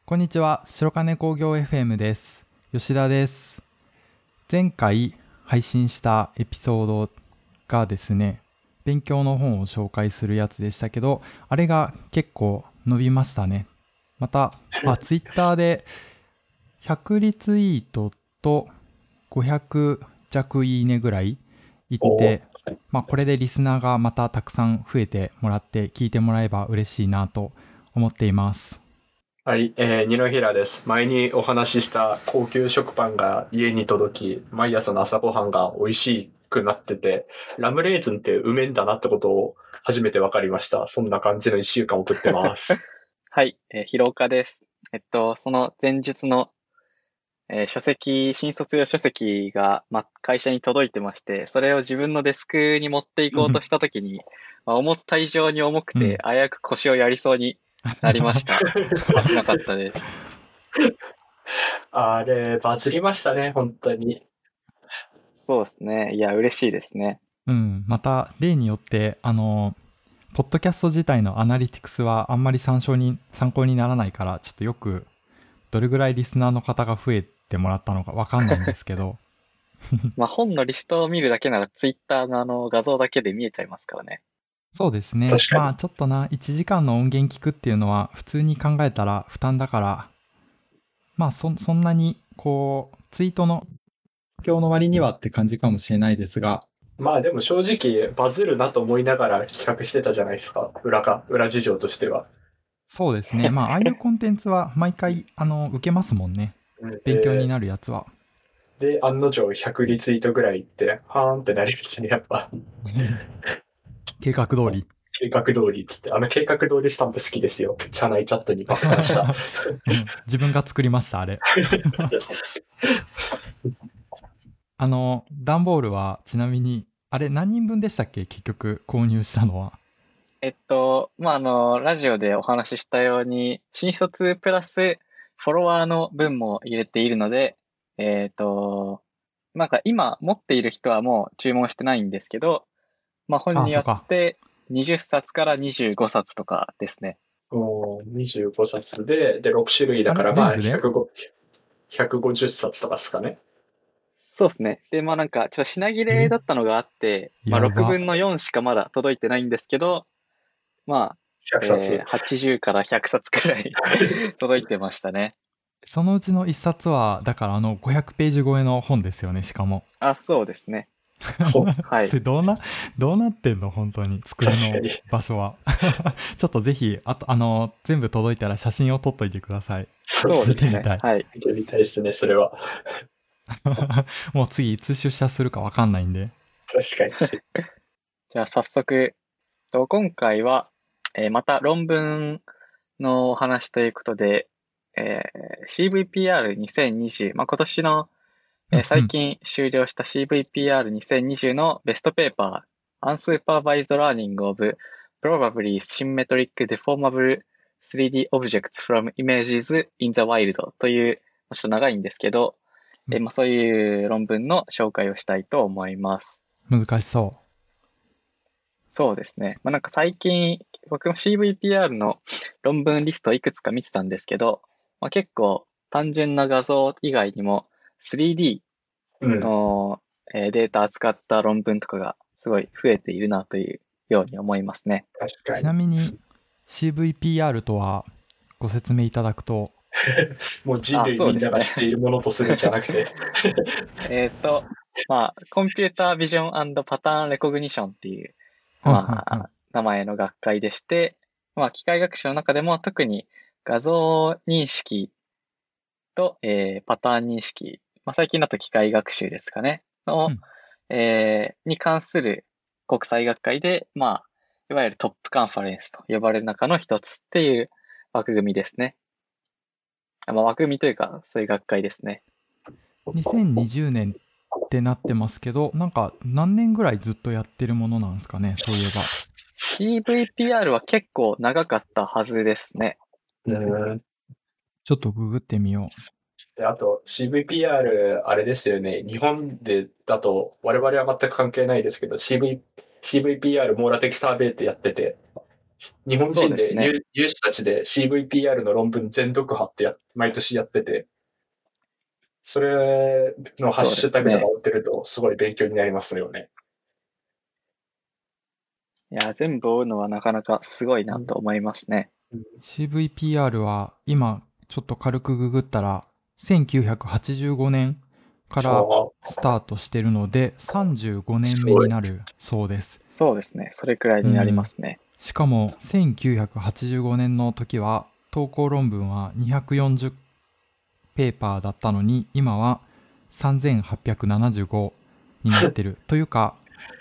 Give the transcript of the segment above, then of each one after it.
こんにちは、白金工業 FM です。吉田です。前回配信したエピソードがですね、勉強の本を紹介するやつでしたけど、あれが結構伸びましたね。また、ツイッターで100リツイートと500弱いいねぐらいいって、これでリスナーがまたたくさん増えてもらって聞いてもらえば嬉しいなと思っています。 はい、二野平です。前にお話しした高級食パンが家に届き、毎朝の朝ごはんが美味しくなってて、ラムレーズンってうめんだなってことを初めて分かりました。そんな感じの一週間を送ってます。 はい、広岡です。その前述の、書籍、新卒用書籍が、会社に届いてまして、それを自分のデスクに持っていこうとしたときに、思った以上に重くて、危うく腰をやりそうになりました。危なかったです。 あれ、バズりましたね、本当に。 そうですね。いや、嬉しいですね。 また例によって、ポッドキャスト自体のアナリティクスはあんまり参考にならないから、ちょっとよくどれぐらいリスナーの方が増えてもらったのかわかんないんですけど。 本のリストを見るだけなら、ツイッターの画像だけで見えちゃいますからね。 そうですね。ちょっと1時間の音源聞くっていうのは普通に考えたら負担だから、そんなにツイートの今日の割にはって感じかもしれないですが。 でも正直バズるなと思いながら企画してたじゃないですか。裏事情としては。 そうですね。ああいうコンテンツは毎回受けますもんね。勉強になるやつは。 で、案の定100リツイートぐらいいって、はーんってなりましたね、やっぱ。 計画通り。 計画通りっつって、計画通りスタンプ好きですよ。社内チャットに書きました。 自分が作りました、あれ。段ボールはちなみに、あれ何人分でしたっけ、結局購入したのは。 ラジオでお話ししたように、新卒プラスフォロワーの分も入れているので、今持っている人はもう注文してないんですけど、本によって20冊から25冊とかですね。 25冊で6種類だから150冊とかですかね。 そうですね。で、ちょっと品切れだったのがあって、6分の4しかまだ届いてないんですけど、 100冊。 80から100冊くらい届いてましたね。 そのうちの1冊は、だから500ページ超えの本ですよね、しかも。 そうですね。 はい。それどうなってんの本当に、机の場所は。ちょっとぜひ、全部届いたら写真を撮っといてください。 そうですね。見てみたい。 はい。見てみたいですね、それは。 もう次いつ出社するかわかんないんで。 確かに。 じゃあ早速、今回は、また論文のお話ということで、CVPR2020、今年の、最近終了した CVPR2020 のベストペーパー、Unsupervised Learning of Probably Symmetric Deformable 3D Objects from Images in the Wild という、ちょっと長いんですけど、そういう論文の紹介をしたいと思います。 難しそう。 そうですね。最近、僕も CVPR の論文リストをいくつか見てたんですけど、結構単純な画像以外にも 3D の、データを使った論文とかがすごい増えているなというように思いますね。 確かに。 ちなみに CVPR とはご説明いただくと。 もう人類みんなが知っているものとするんじゃなくて。 コンピュータービジョン&パターンレコグニションっていう、名前の学会でして、機械学習の中でも特に画像認識と、パターン認識、最近だと機械学習ですかね、に関する国際学会で、いわゆるトップカンファレンスと呼ばれる中の一つっていう枠組みですね。枠組みというか、そういう学会ですね。 2020年ってなってますけど、何年ぐらいずっとやってるものなんですかね、そういえば。 CVPR は結構長かったはずですね。 ちょっとググってみよう。 で、あと CVPR あれですよね。日本でだと我々は全く関係ないですけど、CVPR 網羅的サーベイってやってて、 日本人でそうですね。 有志たちで CVPR の論文全読破って毎年やってて、それのハッそうでシュタグとかすね。 追ってるとすごい勉強になりますよね。 いや、全部追うのはなかなかすごいなと思いますね。 CVPR は今ちょっと軽くググったら1985年からスタートしてるので35年目になるそうです。 そうですね。それくらいになりますね。 しかも1985年の時は投稿論文は240ペーパーだったのに今は3875になってるというか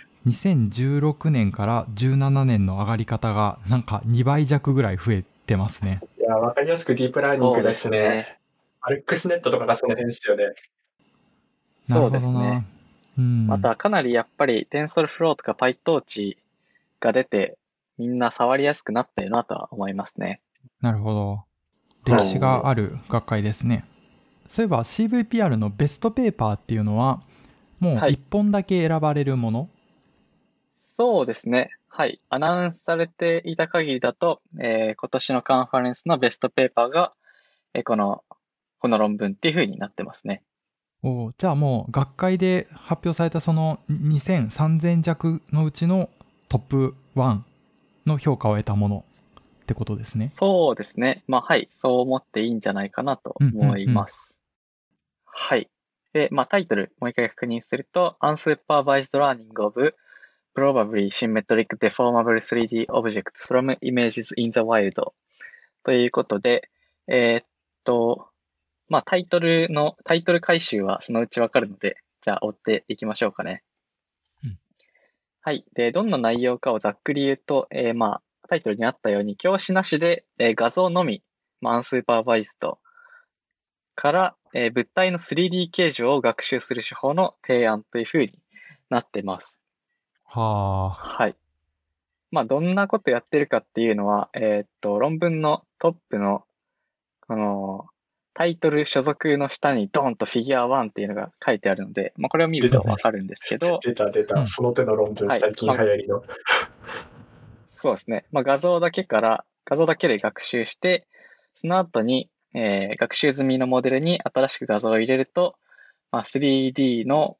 2016年から17年の上がり方がなんか2倍弱ぐらい増えてますね。 いや、わかりやすくディープラーニングですそうですね。 ね。 アレックスネットとかがその辺ですよね。 なるそうですね。 ほどな。うん。 またかなりやっぱり TensorFlow とか PyTorch が出てみんな触りやすくなったよなとは思いますね。 なるほど。歴史がある学会ですね。そういえば CVPR のベストペーパーっていうのはもうはい 1本だけ選ばれるもの？ そうですね。はい。アナウンスされていた限りだと、今年のカンファレンスのベストペーパーが、この論文っていう風になってますね。 じゃあもう学会で発表されたその2000、3000弱のうちのトップ1の評価を得たものってことですね。 そうですね。まあ、はい。そう思っていいんじゃないかなと思います。はい。で、まあ、タイトル、もう一回確認すると、Unsupervised Learning of Probably Symmetric Deformable 3D Objects from Images in the Wild ということで、えーっと、まあ、タイトル回収はそのうちわかるので、じゃあ追っていきましょうかね。はい。で、どんな内容かをざっくり言うと、まあ、タイトルにあったように、教師なしで、画像のみ、アンスーパーバイズドから、物体の 3D 形状を学習する手法の提案というふうになってます。 はあ。 はい。まあ、どんなことやってるかっていうのは、論文のトップの、この、タイトル所属の下にドンとフィギュア1っていうのが書いてあるので、まあ、これを見るとわかるんですけど、 出た。その手の論文、 はい最近流行りの。 そうですね。まあ、画像だけで学習して、その後に、学習済みのモデルに新しく画像を入れると、まあ、3D の、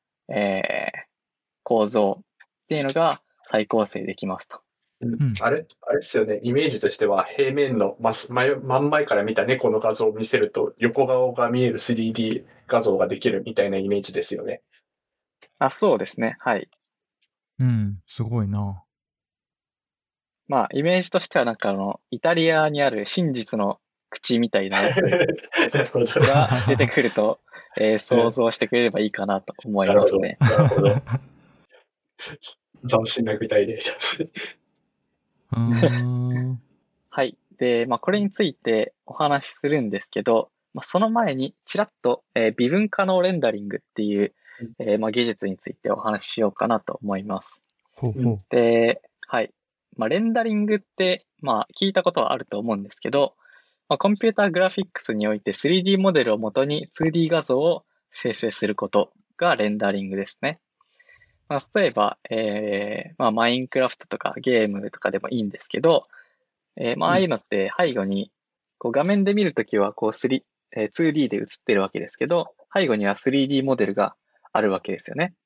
構造っていうのが再構成できますと。 あれですよね。イメージとしては、平面の真ん前から見た猫の画像を見せると、横顔が見える 3D 画像ができるみたいなイメージですよね。 そうですね。はい。 すごいな。 まあ、イメージとしてはなんかイタリアにある真実の口みたいなやつなるほど。 が出てくると、想像してくれればいいかなと思いますね。 なるほど。斬新な具体例はい。で、まあ、これについてお話しするんですけど、まあ、その前にちらっと、微分可能レンダリングっていう、まあ、技術についてお話ししようかなと思います。で、はい。まあ、レンダリングって、まあ、聞いたことはあると思うんですけど、まあ、コンピューターグラフィックスにおいて 3D モデルをもとに 2D 画像を生成することがレンダリングですね。まあ、例えば、まあ、マインクラフトとかゲームとかでもいいんですけど、まあ、ああいうのって背後に、こう画面で見るときはこう2D で映ってるわけですけど、背後には 3D モデルがあるわけですよね。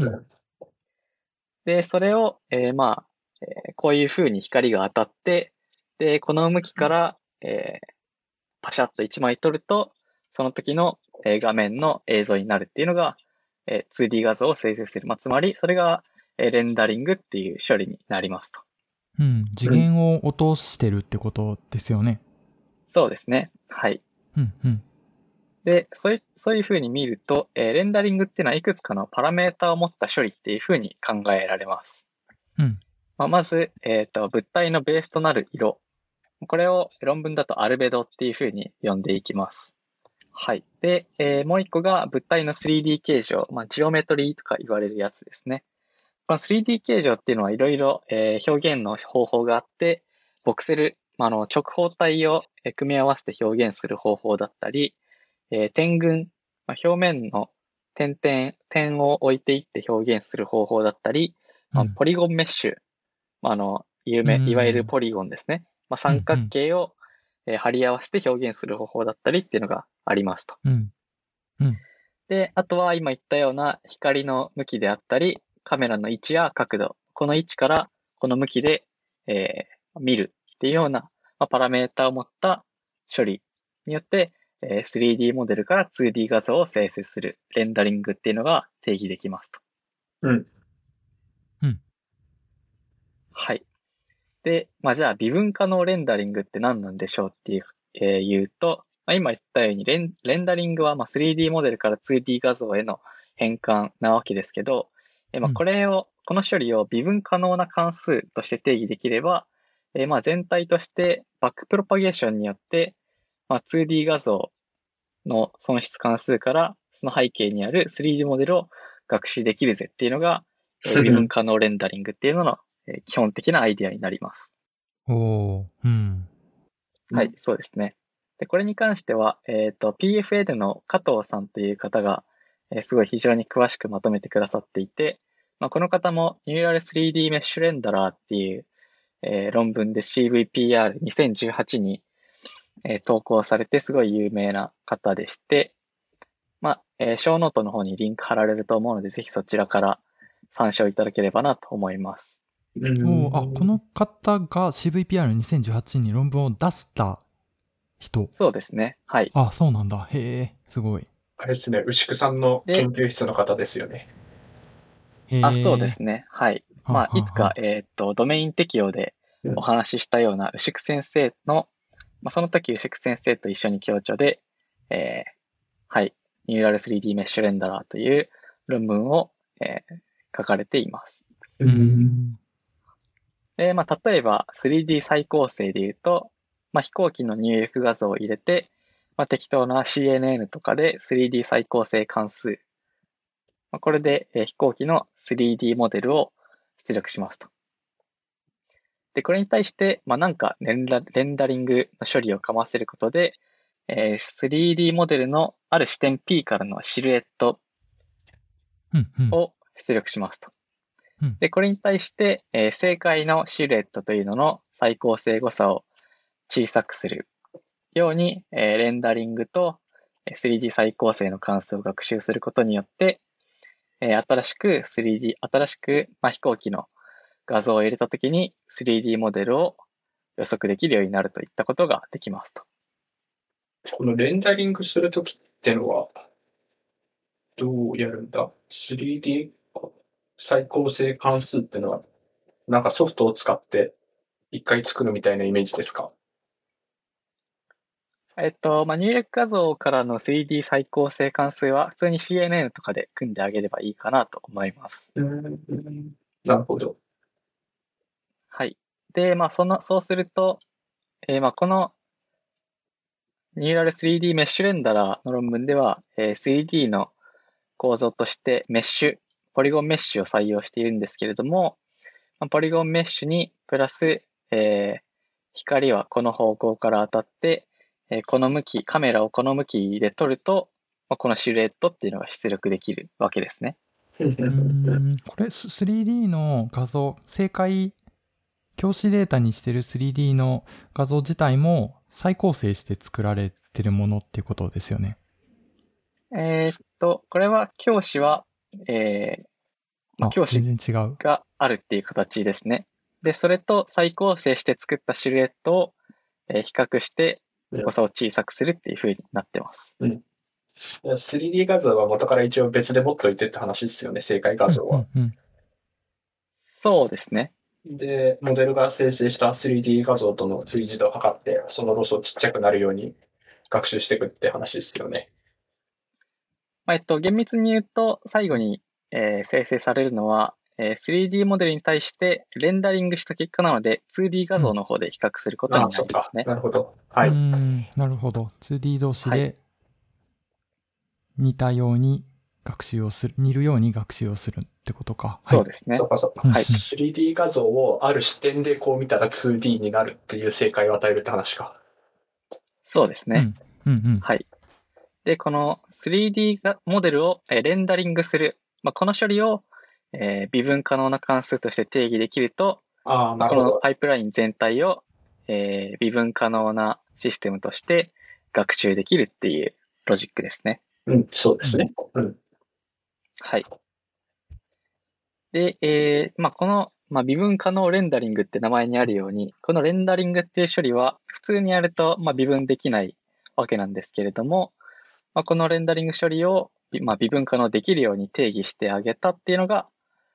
で、それを、まあ、こういう風に光が当たって、で、この向きから、パシャッと1枚撮ると、その時の、画面の映像になるっていうのが、2D 画像を生成する。まあ、つまり、それが、レンダリングっていう処理になりますと。 次元を落としてるってことですよね。 そうですね。はい。で、そういう風に見ると、レンダリングっていうのはいくつかのパラメータを持った処理っていう風に考えられます。まず、物体のベースとなる色。これを論文だとアルベドっていう風に呼んでいきます。はい。で、もう一個が物体の 3D 形状。まあ、ジオメトリーとか言われるやつですね。この 3D 形状っていうのはいろいろ表現の方法があって、ボクセル、直方体を組み合わせて表現する方法だったり、点群、表面の点を置いていって表現する方法だったり、ポリゴンメッシュ、 いわゆるポリゴンですね。三角形を貼り合わせて表現する方法だったりっていうのがありますと。で、あとは今言ったような光の向きであったり、カメラの位置や角度、この位置からこの向きで、見るっていうような、パラメータを持った処理によって、3D モデルから 2D 画像を生成するレンダリングっていうのが定義できますと。はい。で、じゃあ微分可能レンダリングって何なんでしょうっていう、言うと、今言ったようにレンダリングは3D モデルから 2D 画像への変換なわけですけど、この処理を微分可能な関数として定義できれば、全体としてバックプロパゲーションによって、2D 画像の損失関数からその背景にある 3D モデルを学習できるぜっていうのが、微分可能レンダリングっていうのの基本的なアイデアになります。はい、そうですね。で、これに関しては、PFL の加藤さんという方が、すごい非常に詳しくまとめてくださっていて、この方も Neural 3D Mesh Renderer っていう、論文で CVPR2018 に、投稿されてすごい有名な方でして、ショーノートの方にリンク貼られると思うので、ぜひそちらから参照いただければなと思います。 この方が CVPR2018 に論文を出した人。 そうですね。はい。 そうなんだ。へえ、すごい。 あれですね、牛久さんの研究室の方ですよね。 そうですね。はい。いつか、ドメイン適用でお話ししたような牛久先生の、その時牛久先生と一緒に共著で、はい、Neural 3D Mesh Renderer という論文を、書かれています。で、例えば 3D 再構成で言うと、飛行機の入力画像を入れて、適当な CNN とかで 3D 再構成関数。これで、飛行機の 3D モデルを出力しますと。で、これに対して、なんかレンダリングの処理をかませることで、3D モデルのある視点 P からのシルエットを出力しますと。で、これに対して、正解のシルエットというのの再構成誤差を小さくするように、レンダリングと 3D 再構成の関数を学習することによって、新しく飛行機の画像を入れたときに 3D モデルを予測できるようになるといったことができますと。 このレンダリングするときってのはどうやるんだ？ 3D 再構成関数ってのはなんかソフトを使って一回作るみたいなイメージですか？ 入力画像からの 3D 再構成関数は普通に CNN とかで組んであげればいいかなと思います。 なるほど。 はい。で、そうすると、この Neural 3D Mesh Renderer の論文では、3D の構造としてポリゴンメッシュを採用しているんですけれども、ポリゴンメッシュにプラス、光はこの方向から当たって、カメラをこの向きで撮ると、このシルエットっていうのが出力できるわけですね。 これ 3D の画像、正解、教師データにしてる 3D の画像自体も再構成して作られてるものっていうことですよね。 これは教師は、教師全然違うがあるっていう形ですね。で、それと再構成して作ったシルエットを、比較して誤差を小さくするっていう風になってます。 3D 画像は元から一応別で持っといてって話ですよね、正解画像は。 そうですね。 で、モデルが生成した 3D 画像との類似度を測って、そのロスをちっちゃくなるように学習していくって話ですよね。 厳密に言うと、最後に、生成されるのは、3D モデルに対してレンダリングした結果なので、2D 画像の方で比較することになりますね。 なるほど。はい。 なるほど。2D 同士で似たように学習をする、似るように学習をするってことか。 そうですね。 そうか。3D 画像をある視点でこう見たら 2D になるっていう正解を与えるって話か。 そうですね。はい。で、この 3D モデルをレンダリングする、この処理を微分可能な関数として定義できると、 ああ、なるこのほど。 パイプライン全体を、微分可能なシステムとして学習できるっていうロジックですね。 うん、そうですね。うん。 はい。で、この、微分可能レンダリングって名前にあるように、このレンダリングっていう処理は普通にやると、微分できないわけなんですけれども、このレンダリング処理を、微分可能できるように定義してあげたっていうのが、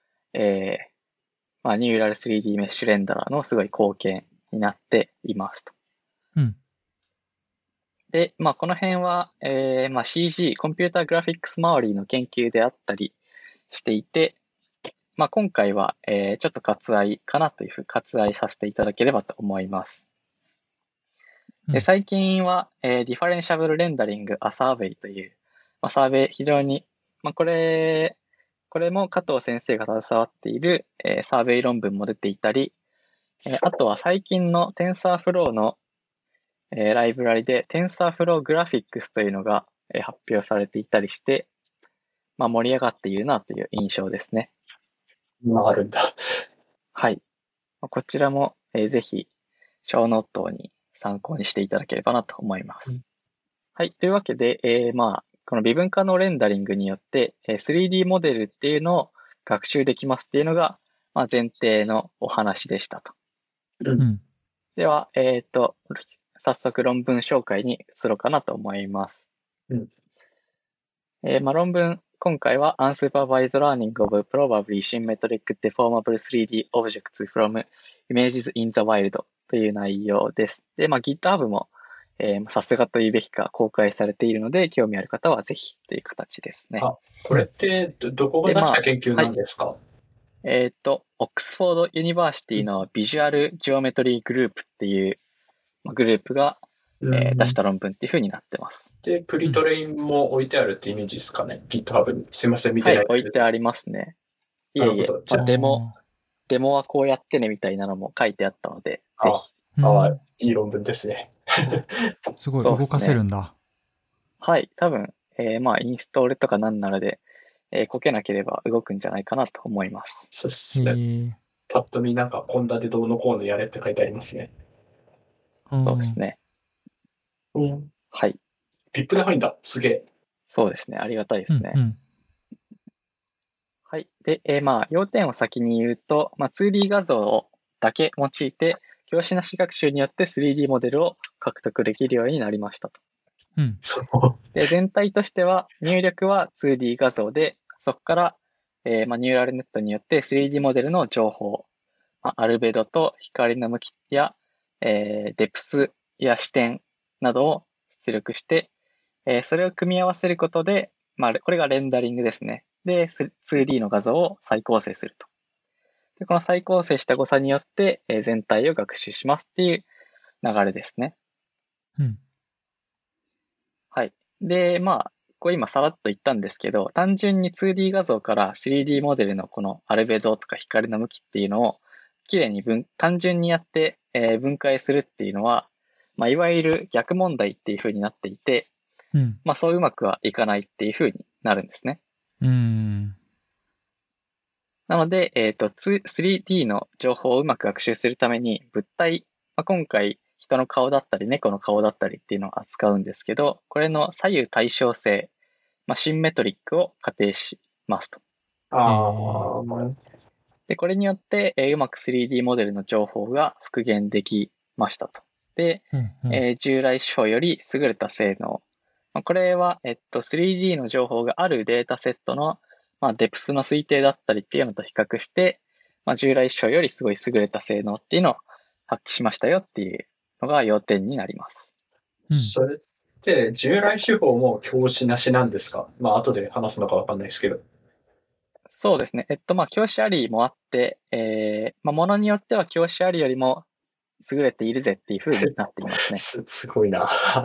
ニューラル 3D メッシュレンダラーのすごい貢献になっていますと。 うん。 で、この辺は、CG、コンピューターグラフィックス周りの研究であったりしていて、今回は、ちょっと割愛かなというふうに割愛させていただければと思います。で最近は、ディファレンシャブルレンダリング、アサーベイという、サーベイ非常に、これも加藤先生が携わっている、サーベイ論文も出ていたり、あとは最近の TensorFlow の、ライブラリで TensorFlow Graphics というのが、発表されていたりして、盛り上がっているなという印象ですね。 あるんだ。 はい。こちらも、ぜひ、小ノートに参考にしていただければなと思います。はい。というわけで、この微分化のレンダリングによって、3D モデルっていうのを学習できますっていうのが、前提のお話でしたと。では、早速論文紹介に移ろうかなと思います。論文、今回は Unsupervised Learning of Probably Symmetric Deformable 3D Objects from Images in the Wild という内容です。で、GitHub も、さすがと言うべきか公開されているので、興味ある方はぜひという形ですね。 これってどこが出した研究なんですか？ オックスフォードユニバーシティのビジュアルジオメトリーグループっていうグループが、出した論文っていう風になってます。 で、プリトレインも置いてあるってイメージですかね、GitHub に。すいません、見てない。 はい、置いてありますね。いえいえ、デモはこうやってねみたいなのも書いてあったので、ぜひ。いい論文ですね。 すごい、動かせるんだ。 はい、多分、インストールとかなんならで、こけなければ動くんじゃないかなと思います。 そうですね。パッと見コンダでどうのこうのやれって書いてありますね。 そうですね。はい。 VIP で入んだ。すげえ。 そうですね。ありがたいですね。はい。で、要点を先に言うと、2D 画像だけ用いて、教師なし学習によって 3D モデルを獲得できるようになりましたと。で、全体としては、入力は 2D 画像で、そこから、ニューラルネットによって 3D モデルの情報、アルベドと光の向きや、デプスや視点などを出力して、それを組み合わせることで、これがレンダリングですね。で、2D の画像を再構成すると。で、この再構成した誤差によって、全体を学習しますっていう流れですね。はい。で、これ今さらっと言ったんですけど、単純に 2D 画像から 3D モデルのこのアルベドとか光の向きっていうのをきれいに単純にやって、分解するっていうのは、いわゆる逆問題っていう風になっていて、そううまくはいかないっていう風になるんですね。なので、3D の情報をうまく学習するために物体、今回人の顔だったり猫の顔だったりっていうのを扱うんですけど、これの左右対称性、シンメトリックを仮定しますと。で、これによって、うまく 3D モデルの情報が復元できましたと。で、従来手法より優れた性能。これは、3D の情報があるデータセットの、デプスの推定だったりっていうのと比較して、従来手法よりすごい優れた性能っていうのを発揮しましたよっていうのが要点になります。 それって従来手法も教師なしなんですか？後で話すのかわかんないですけど。 そうですね。教師ありもあって、ものによっては教師ありよりも優れているぜっていう風になっていますね。 すごいな。はい。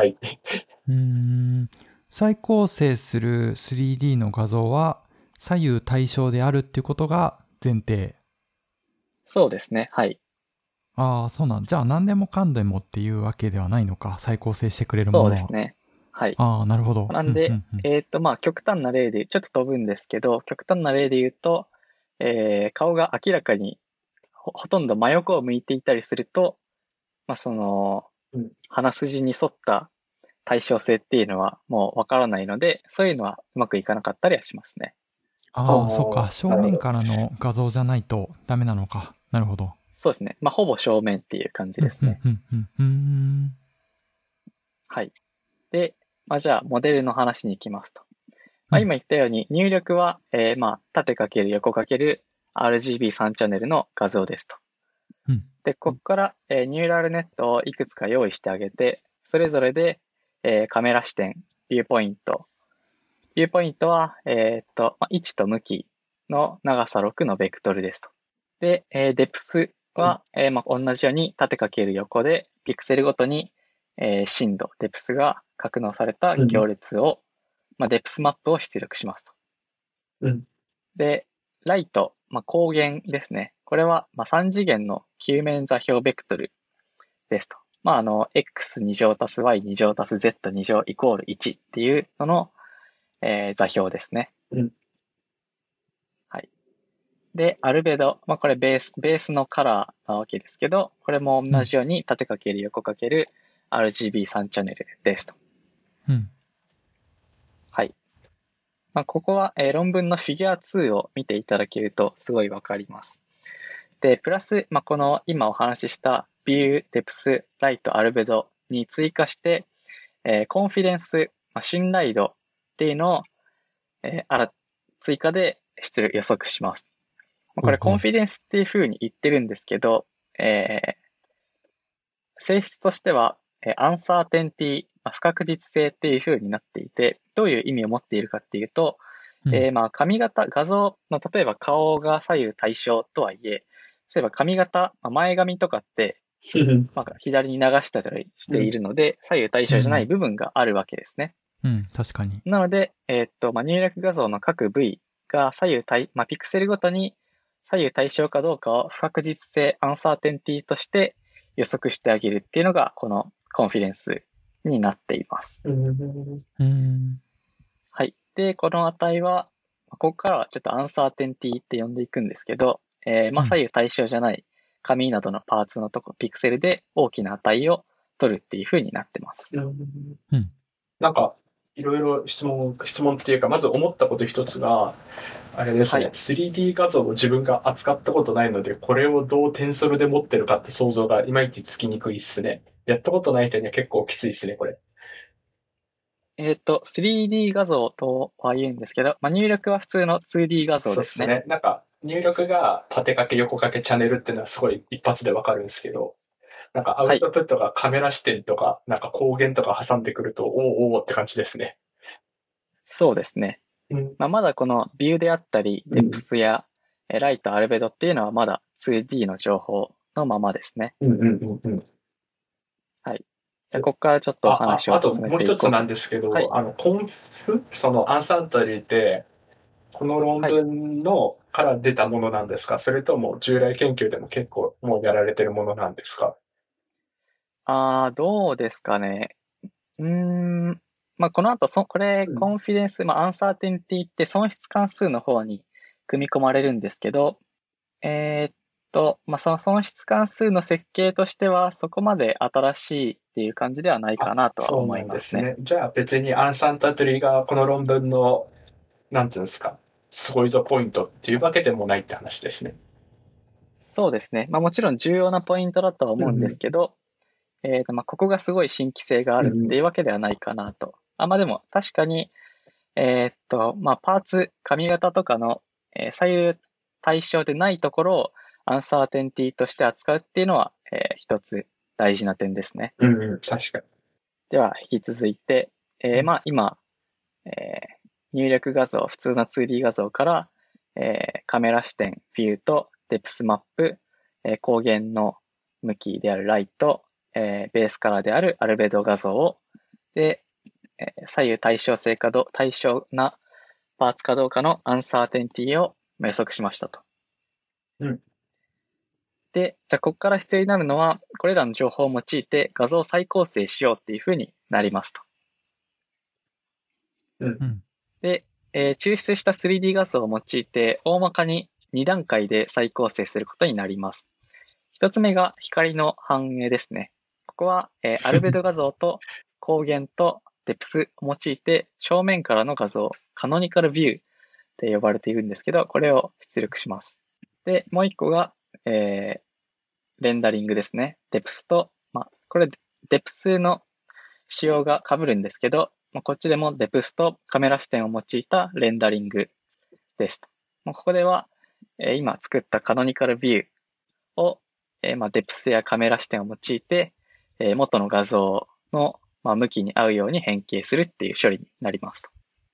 再構成する 3D の画像は左右対称であるっていうことが前提。 そうですね。はい。 そうなん。じゃあ何でもかんでもっていうわけではないのか。再構成してくれるものは。 そうですね。はい。 なるほど。 なんで、極端な例で、ちょっと飛ぶんですけど、極端な例で言うと、顔が明らかにほとんど真横を向いていたりすると、その鼻筋に沿った対称性っていうのはもうわからないので、そういうのはうまくいかなかったりはしますね。 ああ、そっか。正面からの画像じゃないとダメなのか。なるほど。 そうですね。ほぼ正面っていう感じですね。はい。で、じゃあ、モデルの話に行きますと。今言ったように、入力は、縦かける横かける RGB3 チャンネルの画像ですと。で、ここから、ニューラルネットをいくつか用意してあげて、それぞれで、カメラ視点、ビューポイント。ビューポイントは、位置と向きの長さ6のベクトルですと。で、デプスは、同じように縦かける横で、ピクセルごとに、深度、デプスが格納された行列を、デプスマップを出力しますと。で、ライト、光源ですね。これは、3次元の球面座標ベクトルですと。x2 乗足す y2 乗足す z2 乗イコール1っていうのの、座標ですね。はい。で、アルベド、これベースのカラーなわけですけど、これも同じように縦かける横かける RGB3 チャンネルですと。はい。ここは、論文のフィギュア2を見ていただけるとすごいわかります。で、プラス、この今お話ししたビュー、デプス、ライト、アルベドに追加して、コンフィデンス、信頼度っていうのを、追加で予測します。これコンフィデンスっていう風に言ってるんですけど、性質としては、アンサーテンティ、不確実性っていう風になっていて、どういう意味を持っているかっていうと、髪型、画像の例えば顔が左右対称とはいえ、例えば髪型、前髪とかって、左に流したりしているので、左右対称じゃない部分があるわけですね。 確かに。 なので、入力画像の各部位がピクセルごとに左右対称かどうかを不確実性、アンサーテンティとして予測してあげるっていうのが、このコンフィデンスになっています。はい。で、この値は、ここからはちょっとアンサーテンティって呼んでいくんですけど、左右対称じゃない紙などのパーツのピクセルで大きな値を取るっていう風になってます。 なんか、いろいろ質問っていうか、まず思ったこと一つが、あれですね、3D 画像を自分が扱ったことないので、これをどうテンソルで持ってるかって想像がいまいちつきにくいっすね。やったことない人には結構きついっすね、これ。 3D 画像とは言うんですけど、入力は普通の 2D 画像ですね。 そうですね。なんか、入力が縦掛け横掛けチャンネルっていうのはすごい一発でわかるんですけど、なんかアウトプットがカメラ視点とか、なんか光源とか挟んでくると、おーって感じですね。 そうですね。まだこのビューであったり、デプスやライト、アルベドっていうのはまだ 2D の情報のままですね。はい。じゃあ、ここからちょっとお話を進めていこう。 あともう一つなんですけど、コンフ、そのアンサントリーって、この論文のから出たものなんですか、それとも従来研究でも結構もうやられてるものなんですか？ どうですかね。この後、これ、コンフィデンス、アンサーテンティって損失関数の方に組み込まれるんですけど、その損失関数の設計としては、そこまで新しいっていう感じではないかなとは思いますね。 そうなんですね。じゃあ別にアンサンタトリーがこの論文の、なんていうんですか、すごいぞポイントっていうわけでもないって話ですね。 そうですね。もちろん重要なポイントだとは思うんですけど、ここがすごい新規性があるっていうわけではないかなと。でも確かに、パーツ、髪型とかの、左右対称でないところをアンサーテンティとして扱うっていうのは、一つ大事な点ですね。 確かに。 では、引き続いて、今、入力画像、普通の 2D 画像から、カメラ視点、ビューとデプスマップ、光源の向きであるライト、ベースカラーであるアルベド画像を、で、左右対称なパーツかどうかのアンサーテンティを予測しましたと。で、じゃあここから必要になるのは、これらの情報を用いて画像を再構成しようっていうふうになりますと。で、抽出した 3D 画像を用いて、大まかに2段階で再構成することになります。 一つ目が光の反映ですね。ここは、アルベド画像と光源とデプスを用いて正面からの画像、カノニカルビューって呼ばれているんですけど、これを出力します。で、もう一個が、レンダリングですね。デプスと、これデプスの仕様が被るんですけど、こっちでもデプスとカメラ視点を用いたレンダリングですと。ここでは、今作ったカノニカルビューを、デプスやカメラ視点を用いて、元の画像の、向きに合うように変形するっていう処理になりますと。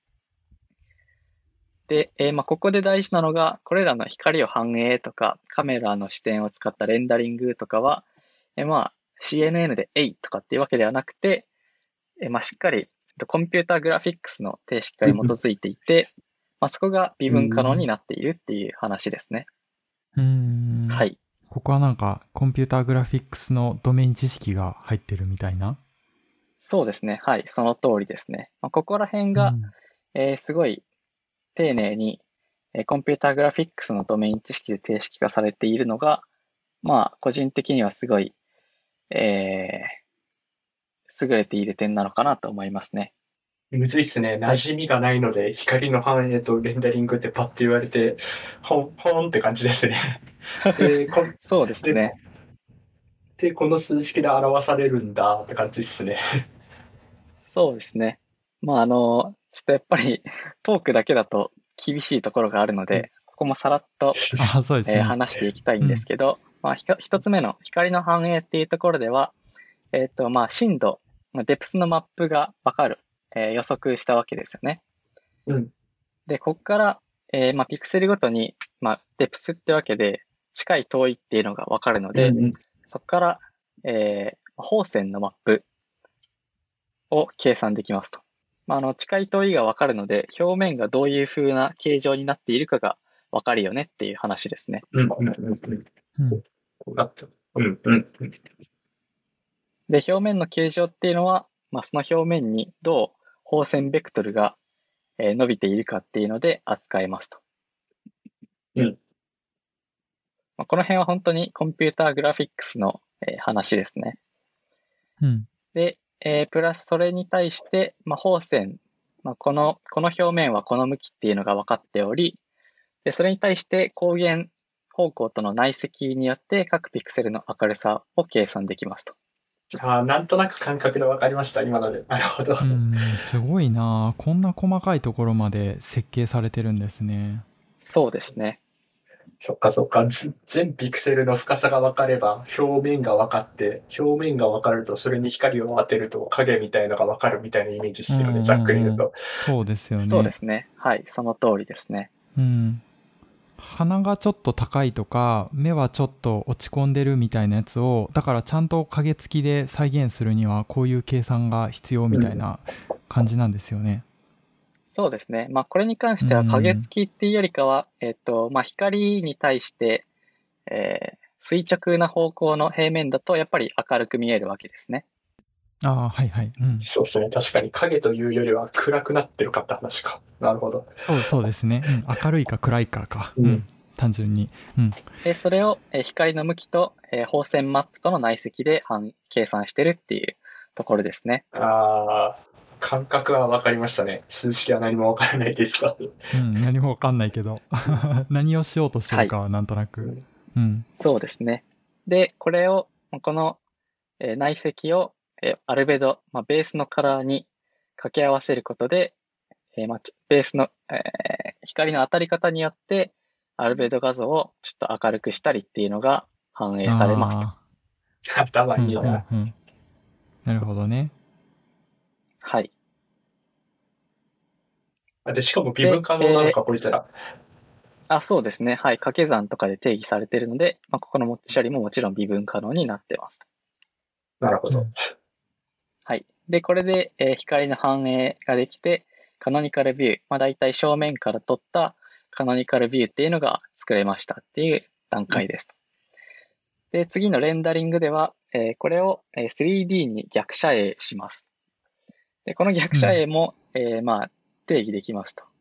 で、ここで大事なのが、これらの光を反映とか、カメラの視点を使ったレンダリングとかは、CNN でとかっていうわけではなくて、しっかりコンピューターグラフィックスの定式化に基づいていて、そこが微分可能になっているっていう話ですね。はい。 ここはなんかコンピューターグラフィックスのドメイン知識が入ってるみたいな？ そうですね。はい。その通りですね。ここら辺が、すごい丁寧に、コンピューターグラフィックスのドメイン知識で定式化されているのが、個人的にはすごい、優れている点なのかなと思いますね。 むずいっすね。馴染みがないので、光の反映とレンダリングってパッて言われて、ほんって感じですね。 そうですね。 で、この数式で表されるんだって感じっすね。 そうですね。ちょっとやっぱりトークだけだと厳しいところがあるので、ここもさらっと、 そうですね。 話していきたいんですけど、一つ目の光の反映っていうところでは、深度、デプスのマップがわかる、予測したわけですよね。で、ここから、ピクセルごとに、デプスってわけで近い遠いっていうのがわかるので、そこから、放線のマップを計算できますと。近い遠いがわかるので、表面がどういう風な形状になっているかがわかるよねっていう話ですね。で、表面の形状っていうのは、その表面にどう放線ベクトルが伸びているかっていうので扱えますと。この辺は本当にコンピューターグラフィックスの話ですね。で、プラスそれに対して、放線、この表面はこの向きっていうのが分かっており、でそれに対して光源方向との内積によって各ピクセルの明るさを計算できますと。 なんとなく感覚で分かりました、今ので。なるほど。 すごいな。こんな細かいところまで設計されてるんですね。 そうですね。 そっか。全ピクセルの深さが分かれば、表面が分かって、表面が分かると、それに光を当てると影みたいのが分かるみたいなイメージですよね、ざっくり言うと。 そうですよね。 そうですね。はい、その通りですね。 鼻がちょっと高いとか、目はちょっと落ち込んでるみたいなやつを、だからちゃんと影付きで再現するには、こういう計算が必要みたいな感じなんですよね。 そうですね。これに関しては影付きっていうよりかは、光に対して、垂直な方向の平面だとやっぱり明るく見えるわけですね。 はいはい。 そうですね。確かに影というよりは暗くなってるかって話か。なるほど。 そうですね。明るいか暗いかか。単純に。 で、それを光の向きと放線マップとの内積で計算してるっていうところですね。 感覚は分かりましたね。数式は何も分からないですか。 何も分かんないけど何をしようとしてるかはなんとなく、 そうですね。で、この内積をアルベド、ベースのカラーに掛け合わせることで、ベースの光の当たり方によってアルベド画像をちょっと明るくしたりっていうのが反映されますと。 頭いいな。 なるほどね。 はい。 で、しかも微分可能なのか、こいつら。 そうですね。はい。掛け算とかで定義されているので、ここの処理ももちろん微分可能になってます。 なるほど。 はい。で、これで、光の反映ができて、カノニカルビュー、だいたい正面から撮ったカノニカルビューっていうのが作れましたっていう段階です。で、次のレンダリングでは、これを 3D に逆写影します。で、この逆写影も、定義できますと。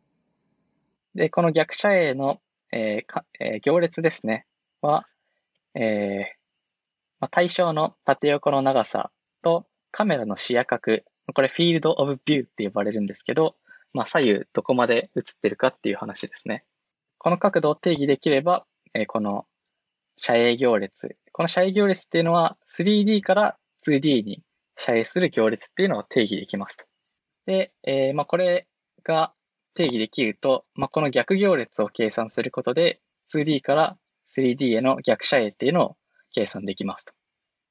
で、この逆写影の、行列ですね、は、 対象の縦横の長さとカメラの視野角、これフィールドオブビューって呼ばれるんですけど、左右どこまで映ってるかっていう話ですね。この角度を定義できれば、この遮影行列。この遮影行列っていうのは 3D から 2D に遮影する行列っていうのを定義できますと。で、これが定義できると、この逆行列を計算することで 2D から 3D への逆遮影っていうのを計算できますと。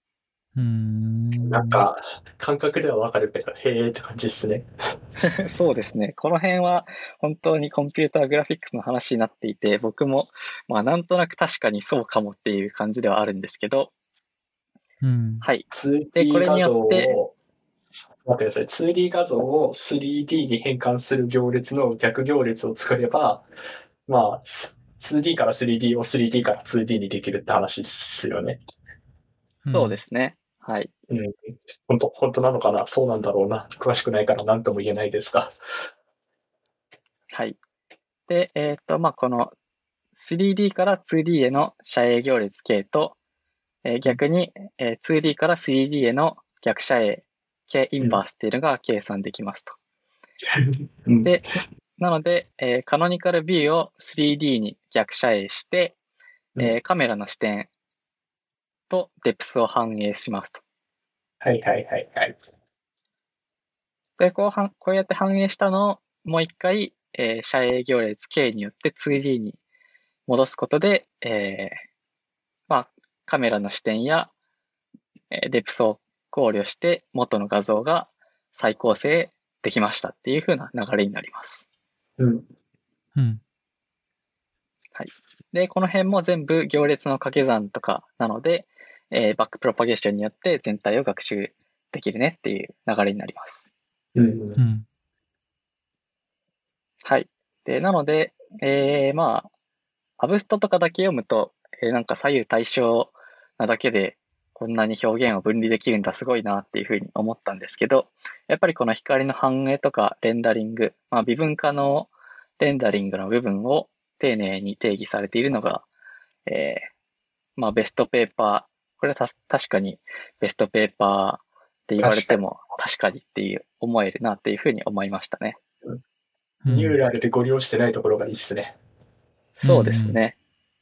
なんか、感覚ではわかるけど、へーって感じですね。 そうですね。この辺は本当にコンピューターグラフィックスの話になっていて、僕もなんとなく確かにそうかもっていう感じではあるんですけど、はい。で、こ 2D れに画像よって、 を、待ってください。2D 画像を 3D に変換する行列の逆行列を作れば、2D から 3D を 3D から 2D にできるって話ですよね。 そうですね。はい。 本当なのかな、そうなんだろうな。詳しくないから何とも言えないですが。 はい。で、この 3D から 2D への遮影行列 K と、逆に、2D から 3D への逆遮影 K インバースっていうのが計算できますと。で、なので、カノニカルビューを 3D に逆遮影して、カメラの視点とデプスを反映しますと。 はいはいはいはい。 で、こうやって反映したのをもう一回、遮影行列 K によって 2D に戻すことで、カメラの視点やデプスを考慮して元の画像が再構成できましたっていう風な流れになります。はい。で、この辺も全部行列の掛け算とかなので、バックプロパゲーションによって全体を学習できるねっていう流れになります。はい。で、なので、アブストとかだけ読むと、なんか左右対称なだけでこんなに表現を分離できるんだすごいなっていうふうに思ったんですけど、やっぱりこの光の反映とかレンダリング、微分化のレンダリングの部分を丁寧に定義されているのが、ベストペーパー、これは確かにベストペーパーって言われても確かにっていう思えるなっていうふうに思いましたね。 ニューラルでご利用してないところがいいですね。 そうですね。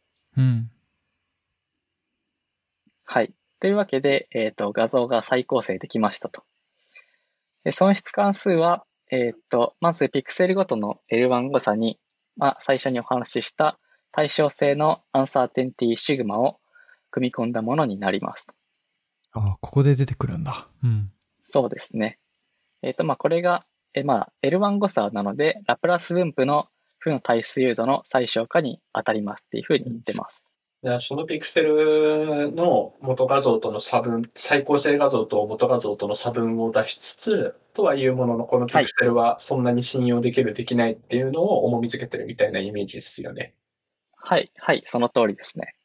はい。というわけで、画像が再構成できましたと。で損失関数は、まずピクセルごとの L1 誤差に、最初にお話しした対称性のアンサーテンティシグマを組み込んだものになります。 ここで出てくるんだ。 そうですね。これが、L1 誤差なので、ラプラス分布の負の対数誘導の最小化に当たりますっていうふうに言ってます。 そのピクセルの元画像との差分、再構成画像と元画像との差分を出しつつ、とはいうものの、このピクセルはそんなに信用できる、できないっていうのを重み付けてるみたいなイメージですよね。 はい、はい、その通りですね。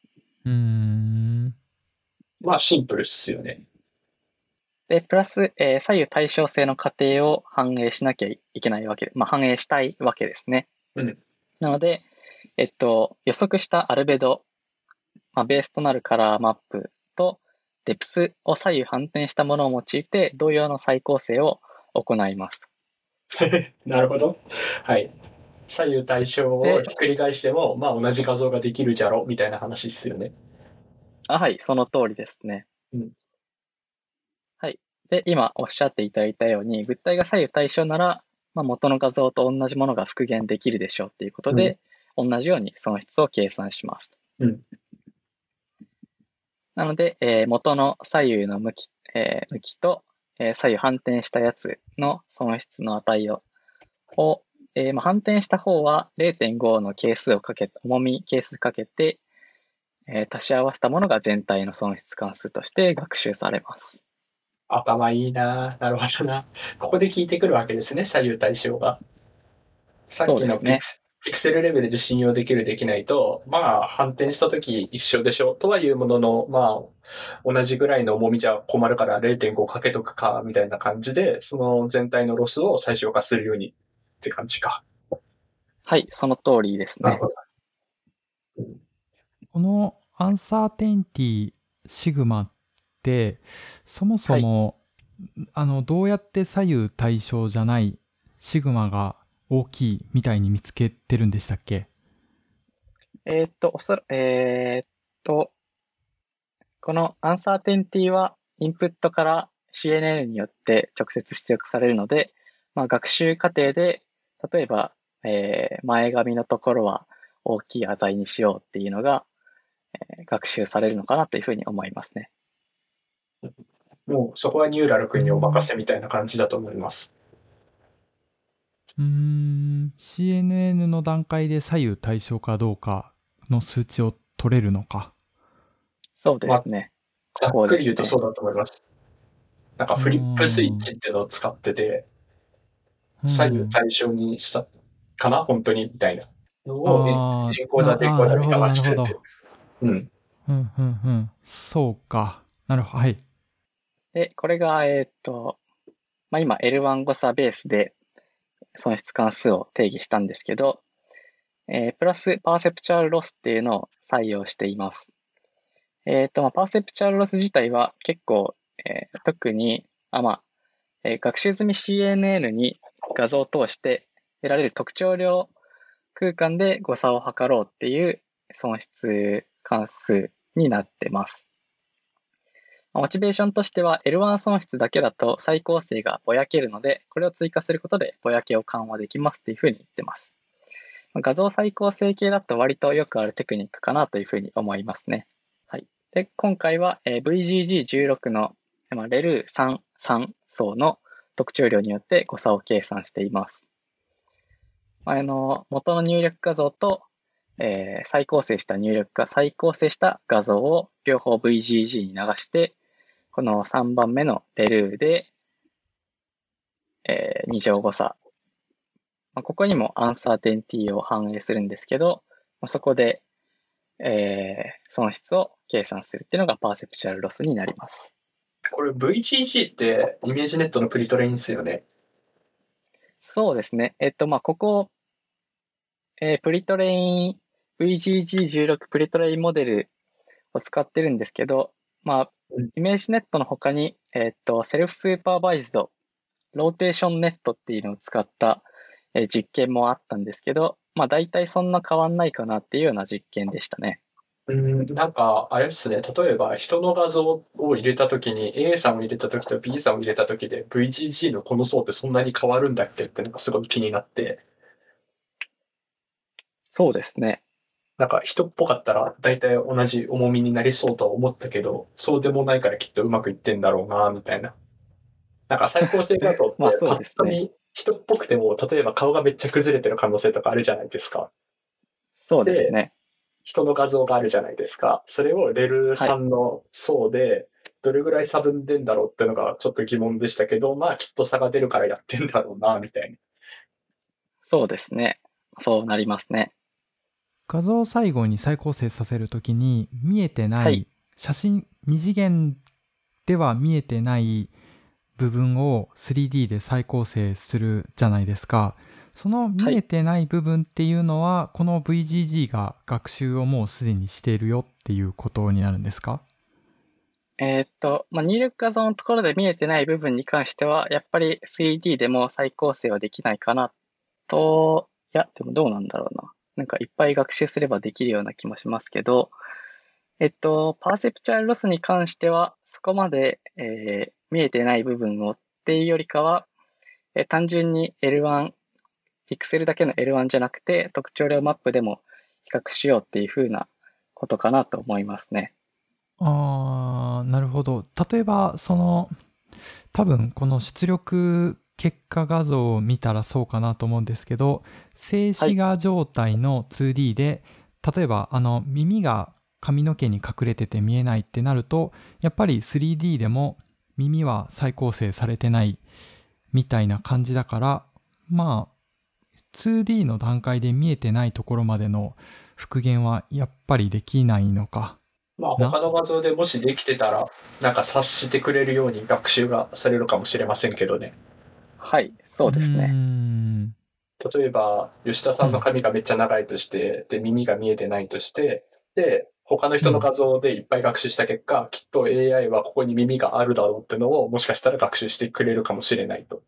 シンプルっすよね。 で、プラス、左右対称性の過程を反映しなきゃいけないわけで、反映したいわけですね。なので、予測したアルベド、ベースとなるカラーマップとデプスを左右反転したものを用いて同様の再構成を行います。 なるほど。はい。左右対称をひっくり返しても、同じ画像ができるじゃろみたいな話ですよね。 はい、その通りですね。はい。で、今おっしゃっていただいたように、物体が左右対称なら、元の画像と同じものが復元できるでしょうっていうことで、同じように損失を計算します。なので、元の左右の向きと、左右反転したやつの損失の値を、反転した方は 0.5 の係数をかけて、重み係数かけて、足し合わせたものが全体の損失関数として学習されます。 頭いいな。なるほどな。ここで効いてくるわけですね、左右対称が。さっきのピクセルレベルで信用できるできないと、反転したとき一緒でしょとはいうものの、同じぐらいの重みじゃ困るから 0.5 かけとくか、みたいな感じで、その全体のロスを最小化するようにって感じか。 はい、その通りですね。 このアンサーテインティシグマってそもそも、どうやって左右対称じゃないシグマが大きいみたいに見つけてるんでしたっけ？ おそら、このアンサーテンティはインプットから CNN によって直接出力されるので、学習過程で、例えば、前髪のところは大きい値にしようっていうのが、学習されるのかなというふうに思いますね。 もうそこはニューラル君にお任せみたいな感じだと思います。 CNN の段階で左右対称かどうかの数値を取れるのか。 そうですね。 ざっくり言うとそうだと思います。なんかフリップスイッチっていうのを使ってて、左右対称にしたかな本当にみたいなのをエンコーダーデコーダーに流してて。 そうか。なるほど。はい。 で、これが、今 L1 誤差ベースで損失関数を定義したんですけど、プラスパーセプチュアルロスっていうのを採用しています。パーセプチュアルロス自体は結構、特に、学習済み CNN に画像を通して得られる特徴量空間で誤差を測ろうっていう損失関数になってます。モチベーションとしては L1 損失だけだと再構成がぼやけるので、これを追加することでぼやけを緩和できますっていうふうに言ってます。画像再構成系だと割とよくあるテクニックかなというふうに思いますね。はい。で、今回は VGG16 のレルー33層の特徴量によって誤差を計算しています。元の入力画像と、再構成した画像を両方 VGG に流して、この3番目のレルーで、2乗誤差。ここにもアンサーテンティを反映するんですけど、そこで、損失を計算するっていうのがパーセプチュアルロスになります。 これ VGG ってイメージネットのプリトレインですよね。 そうですね。ここ、プリトレイン、VGG16 プリトレインモデルを使ってるんですけど、イメージネットの他に、セルフスーパーバイズド、ローテーションネットっていうのを使った、実験もあったんですけど、大体そんな変わんないかなっていうような実験でしたね。 なんか、あれですね。例えば、人の画像を入れたときに、A さんを入れたときと B さんを入れたときで、VGG のこの層ってそんなに変わるんだっけってのがすごい気になって。 そうですね。 なんか、人っぽかったら、大体同じ重みになりそうとは思ったけど、そうでもないからきっとうまくいってんだろうな、みたいな。なんか、最高性画像って、 そうですね。 パッと見、人っぽくても、例えば顔がめっちゃ崩れてる可能性とかあるじゃないですか。 そうですね。 人の画像があるじゃないですか。それをレル3の層で、どれぐらい差分でんだろうっていうのがちょっと疑問でしたけど、きっと差が出るからやってんだろうな、みたいな。 そうですね。そうなりますね。 画像を最後に再構成させるときに見えてない、写真2次元では見えてない部分を 3D で再構成するじゃないですか。その見えてない部分っていうのは、この VGG が学習をもうすでにしているよっていうことになるんですか？ 入力画像のところで見えてない部分に関しては、やっぱり 3D でも再構成はできないかなと、でもどうなんだろうな。なんかいっぱい学習すればできるような気もしますけど、パーセプチュアルロスに関しては、そこまで、見えてない部分をっていうよりかは、単純に L1、ピクセルだけの L1 じゃなくて、特徴量マップでも比較しようっていう風なことかなと思いますね。 なるほど。例えば、多分この出力結果画像を見たらそうかなと思うんですけど、静止画状態の 2D で、例えば耳が髪の毛に隠れてて見えないってなると、やっぱり 3D でも耳は再構成されてないみたいな感じだから、2D の段階で見えてないところまでの復元はやっぱりできないのか。 他の画像でもしできてたら、なんか察してくれるように学習がされるかもしれませんけどね。 はい、そうですね。 例えば、吉田さんの髪がめっちゃ長いとして、で、耳が見えてないとして、で、 他の人の画像でいっぱい学習した結果、きっと AI はここに耳があるだろうってのをもしかしたら学習してくれるかもしれないと。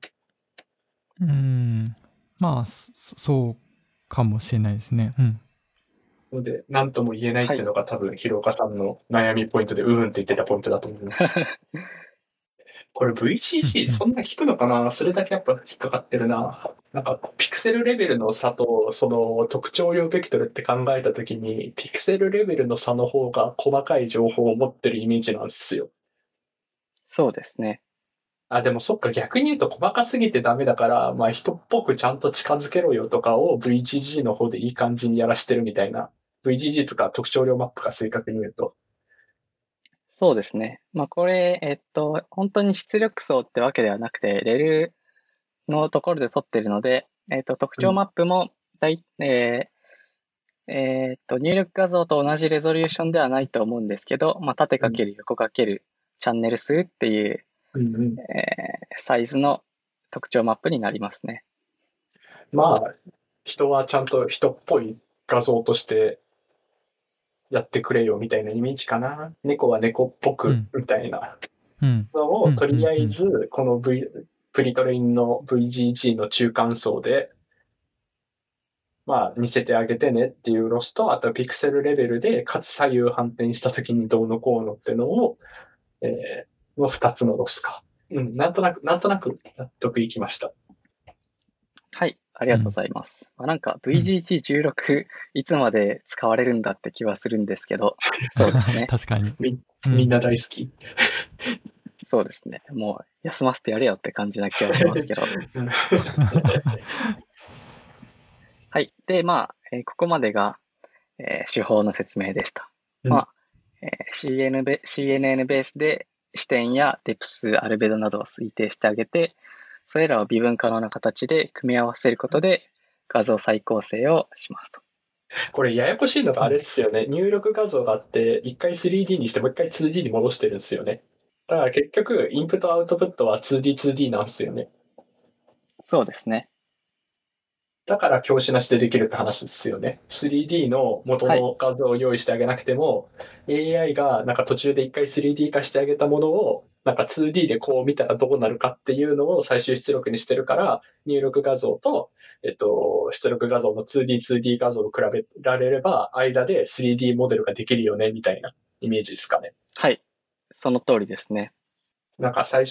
まあ、そうかもしれないですね。 ので、何とも言えないっていうのが多分、広岡さんの悩みポイントで、って言ってたポイントだと思います。これ VCC そんな聞くのかな、それだけやっぱ引っかかってるな。なんか、ピクセルレベルの差と、その特徴量ベクトルって考えたときに、ピクセルレベルの差の方が細かい情報を持ってるイメージなんですよ。 そうですね。 でもそっか、逆に言うと細かすぎてダメだから、まあ人っぽくちゃんと近づけろよとかを VGG の方でいい感じにやらしてるみたいな。VGG とか特徴量マップか正確に言うと。 そうですね。まあ、これ、本当に出力層ってわけではなくて、レルのところで取ってるので、特徴マップも入力画像と同じレゾリューションではないと思うんですけど、まあ、縦かける横かけるチャンネル数っていう、サイズの特徴マップになりますね。 まあ、人はちゃんと人っぽい画像としてやってくれよみたいなイメージかな。猫は猫っぽくみたいなのを、とりあえず、このプリトレインの VGG の中間層で、まあ、見せてあげてねっていうロスと、あとピクセルレベルで、かつ左右反転したときにどうのこうのっていうのを、の2つのロスか。なんとなく納得いきました。 はい、ありがとうございます。なんか VGG16 いつまで使われるんだって気はするんですけど、そうですね。 確かに。 みんな大好き。 そうですね。もう休ませてやれよって感じな気はしますけど。はい。で、まあ、ここまでが、手法の説明でした。まあ、CNN ベースで視点やデプス、アルベドなどを推定してあげて、それらを微分可能な形で組み合わせることで画像再構成をしますと。 これややこしいのがあれですよね。入力画像があって、一回 3D にしてもう一回 2D に戻してるんですよね。だから結局、インプットアウトプットは 2D、2D なんですよね。 そうですね。 だから教師なしでできるって話ですよね。3D の元の画像を用意してあげなくても、AI がなんか途中で一回 3D 化してあげたものを、なんか 2D でこう見たらどうなるかっていうのを最終出力にしてるから、入力画像と、出力画像の 2D、2D 画像を比べられれば、間で 3D モデルができるよね、みたいなイメージですかね。 はい。その通りですね。 なんか最初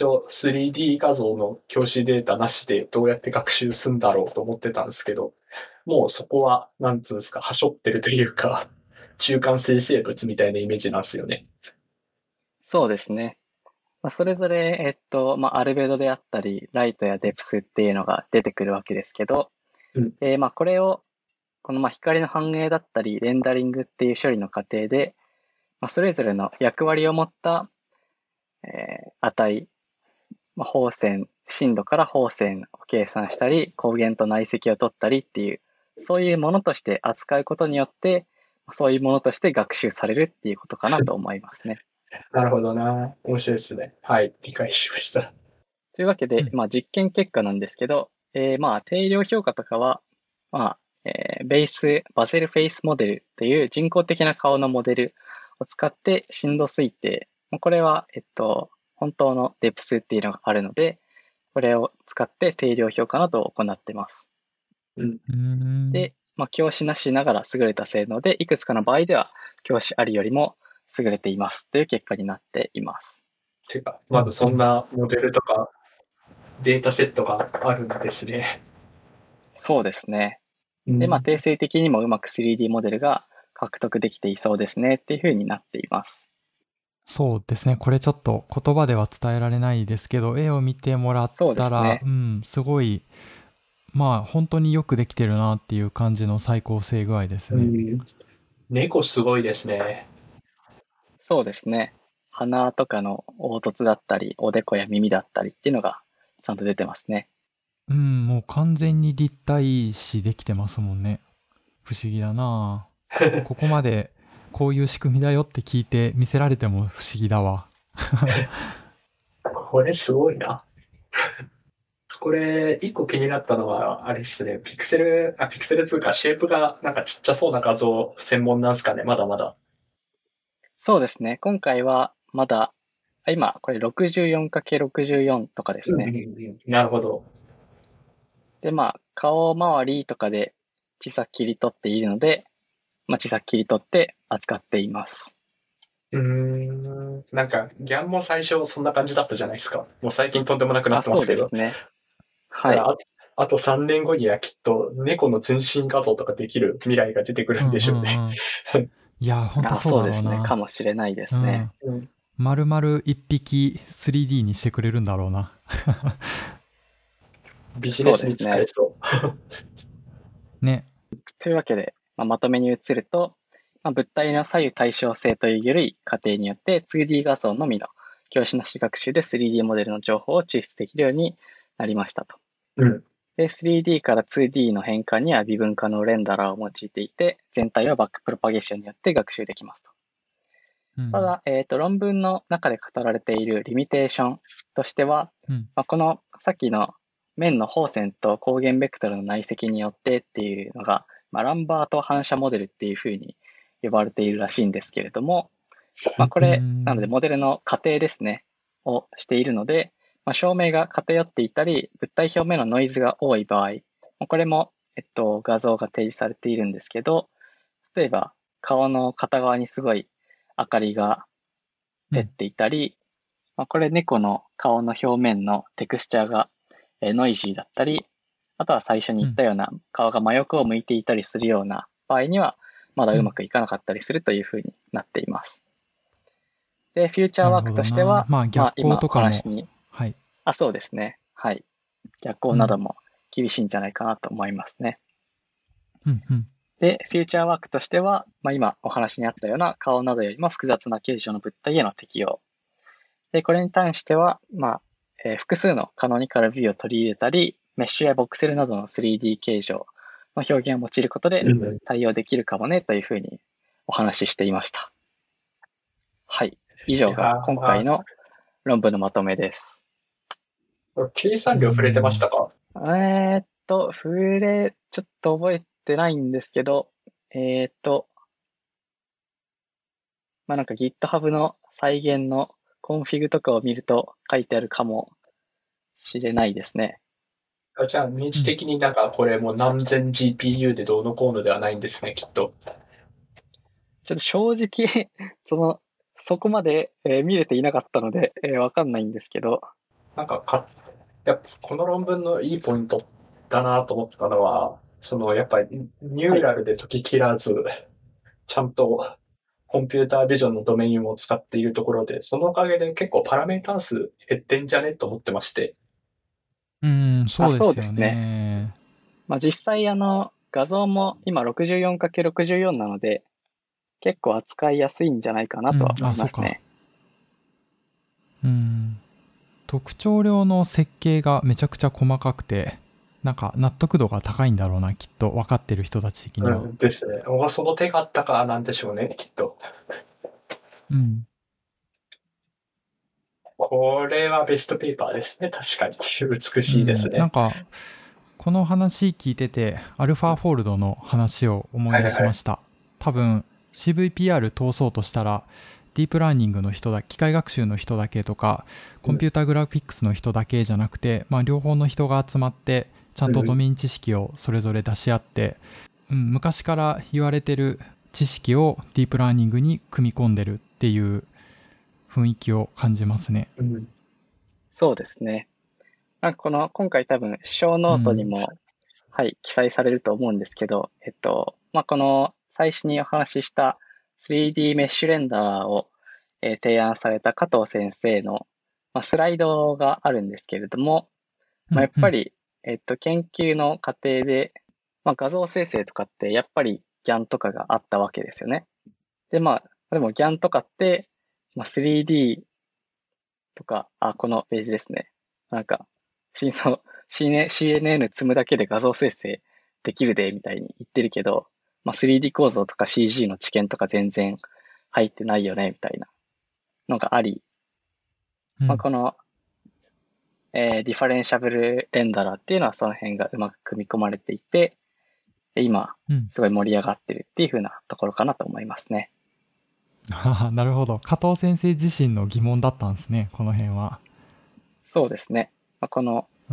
3D 画像の教師データなしでどうやって学習するんだろうと思ってたんですけど、もうそこは、なんつうんですか、はしょってるというか、中間生成物みたいなイメージなんですよね。 そうですね。それぞれ、アルベドであったり、ライトやデプスっていうのが出てくるわけですけど、これを、この光の反映だったり、レンダリングっていう処理の過程で、それぞれの役割を持った、値、放線、深度から放線を計算したり、光源と内積を取ったりっていう、そういうものとして扱うことによって、そういうものとして学習されるっていうことかなと思いますね。 なるほどな。面白いですね。はい、理解しました。 というわけで、実験結果なんですけど、定量評価とかは、バゼルフェイスモデルという人工的な顔のモデルを使って深度推定。これは、本当のデプスっていうのがあるので、これを使って定量評価などを行っています。で、教師なしながら優れた性能で、いくつかの場合では教師ありよりも優れていますという結果になっています。 てか、まずそんなモデルとかデータセットがあるんですね。 そうですね。で、定性的にもうまく 3D モデルが獲得できていそうですねっていうふうになっています。 そうですね。これちょっと言葉では伝えられないですけど、絵を見てもらったら、すごい、本当によくできてるなっていう感じの再構成具合ですね。 猫すごいですね。 そうですね。鼻とかの凹凸だったり、おでこや耳だったりっていうのがちゃんと出てますね。 もう完全に立体視できてますもんね。不思議だなぁ。ここまでこういう仕組みだよって聞いて見せられても不思議だわ。 これすごいな。これ、一個気になったのは、あれですね、ピクセル2か、シェイプがなんかちっちゃそうな画像専門なんですかね、まだまだ。 そうですね。今回はまだ、今、これ 64×64 とかですね。 なるほど。 で、顔周りとかで小さく切り取っているので、小さく切り取って扱っています。 なんか、ギャンも最初そんな感じだったじゃないですか。もう最近とんでもなくなってますけど。 そうですね。はい。 あと3年後にはきっと猫の全身画像とかできる未来が出てくるんでしょうね。 いや、ほんとそうだろうな。 そうですね。かもしれないですね。 丸々一匹 3D にしてくれるんだろうな。 ビジネスに使えそう。 ね。 というわけで、まとめに移ると、物体の左右対称性という緩い過程によって 2D 画像のみの教師なし学習で 3D モデルの情報を抽出できるようになりましたと。で、3D から 2D の変換には微分化のレンダラーを用いていて、全体はバックプロパゲーションによって学習できますと。ただ、論文の中で語られているリミテーションとしては、このさっきの面の放線と光源ベクトルの内積によってっていうのが、ランバート反射モデルっていうふうに呼ばれているらしいんですけれども、これ、なのでモデルの仮定ですね、をしているので、照明が偏っていたり、物体表面のノイズが多い場合、これも、画像が提示されているんですけど、例えば顔の片側にすごい明かりが照っていたり、これ猫の顔の表面のテクスチャーがノイジーだったり、あとは最初に言ったような顔が真横を向いていたりするような場合には、まだうまくいかなかったりするというふうになっています。で、フューチャーワークとしては、 逆光とかも、 はい。そうですね。はい。逆光なども厳しいんじゃないかなと思いますね。で、フューチャーワークとしては、今お話にあったような顔などよりも複雑な形状の物体への適用。で、これに関しては、複数のカノニカルビューを取り入れたり、メッシュやボクセルなどの 3D 形状の表現を用いることで対応できるかもねというふうにお話ししていました。はい。以上が今回の論文のまとめです。 計算量触れてましたか？ ちょっと覚えてないんですけど、なんか GitHub の再現のコンフィグとかを見ると書いてあるかもしれないですね。 じゃあ、認知的になんかこれもう何千 GPU でどうのこうのではないんですね、きっと。 ちょっと正直、そこまで、見れていなかったので、わかんないんですけど。 なんかやっぱこの論文のいいポイントだなと思ったのは、やっぱりニューラルで解き切らず、ちゃんとコンピュータービジョンのドメインを使っているところで、そのおかげで結構パラメータ数減ってんじゃねと思ってまして。 そうですね。 実際画像も今 64×64 なので、結構扱いやすいんじゃないかなとは思いますね。 特徴量の設計がめちゃくちゃ細かくて、なんか納得度が高いんだろうな、きっと分かってる人たち的には。 ですね。その手があったからなんでしょうね、きっと。これはベストペーパーですね、確かに。美しいですね。 なんか、この話聞いてて、アルファフォールドの話を思い出しました。多分、CVPR 通そうとしたら、ディープラーニングの人機械学習の人だけとか、コンピュータグラフィックスの人だけじゃなくて、両方の人が集まって、ちゃんとドメイン知識をそれぞれ出し合って、昔から言われてる知識をディープラーニングに組み込んでるっていう雰囲気を感じますね。 そうですね。今回多分、小ノートにも、記載されると思うんですけど、この最初にお話しした 3D メッシュレンダーを、提案された加藤先生の、スライドがあるんですけれども、やっぱり、研究の過程で、画像生成とかってやっぱり GAN とかがあったわけですよね。で、でも GAN とかって、3D とか、このページですね。なんか、CNN 積むだけで画像生成できるで、みたいに言ってるけど、3D 構造とか CG の知見とか全然入ってないよね、みたいなのがあり、この、ディファレンシャブルレンダラーっていうのはその辺がうまく組み込まれていて、今、すごい盛り上がってるっていう風なところかなと思いますね。 なるほど。加藤先生自身の疑問だったんですね、この辺は。 そうですね。このうん。